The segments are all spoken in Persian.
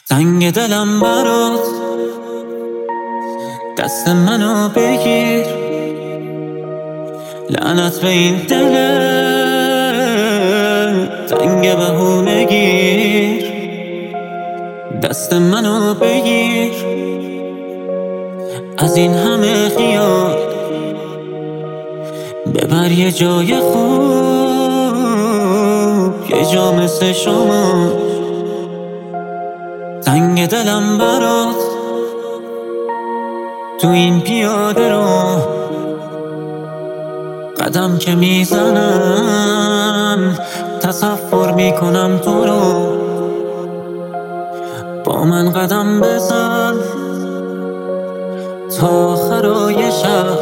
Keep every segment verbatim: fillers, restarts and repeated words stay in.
تنگ دلم برات، دست منو بگیر. لعنت به این دل تنگ بهونگیر. دست منو بگیر از این همه خیال، ببر یه جای خوب، یه جا مثل شما. تنگ دلم برات تو این پیاده رو، قدم که میزنم تصور میکنم تو رو. با من قدم بزن تا آخرای شب،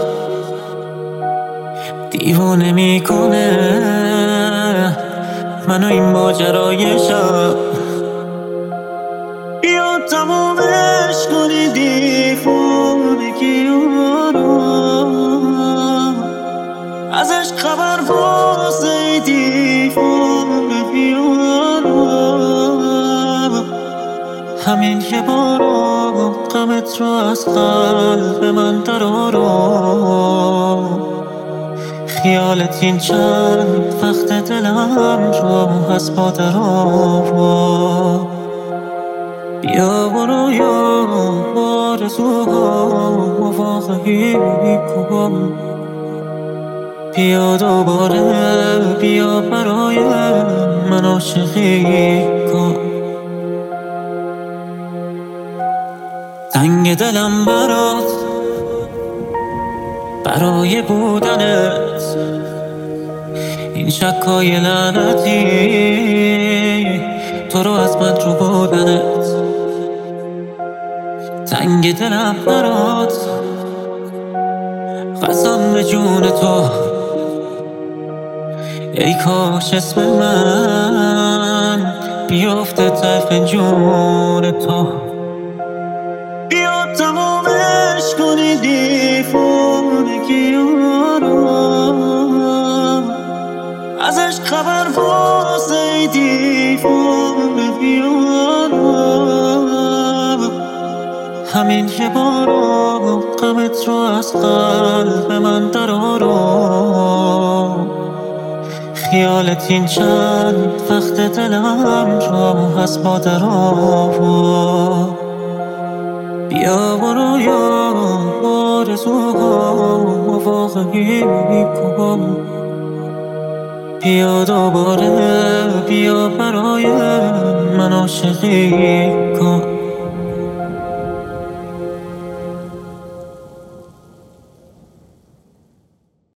دیوانه میکنه منو این ماجرای شب. بیا تمومش کنی دیوانگی رو، ازش خبر واسه دیوانگی رو. همین یه بارو غمت رو از قلب من درارو. خیالت این چند وقت دلم رو از با درارو. بیا برو یا آرزوها واقعی کن. بیا دوباره بیا برای من عاشقی کن. تنگ دلم برات، برای بودنت این شکای لعنتی، تو رو از من رو بودنت. تنگ دلم برات، قسم به جون تو، ای کاش اسم من بیافته طرف جون تو. بیا تمومش کنی دیوانگی رو، ازش خبر واسه دیوانگی رو. همین یه بارو غمت رو از قلب من درارو. خیالت این چند وقت دلم رو از ما درارو. بیا برو یا آرزوها واقعی کن. بیا دوباره بیا برای من عاشقی کن.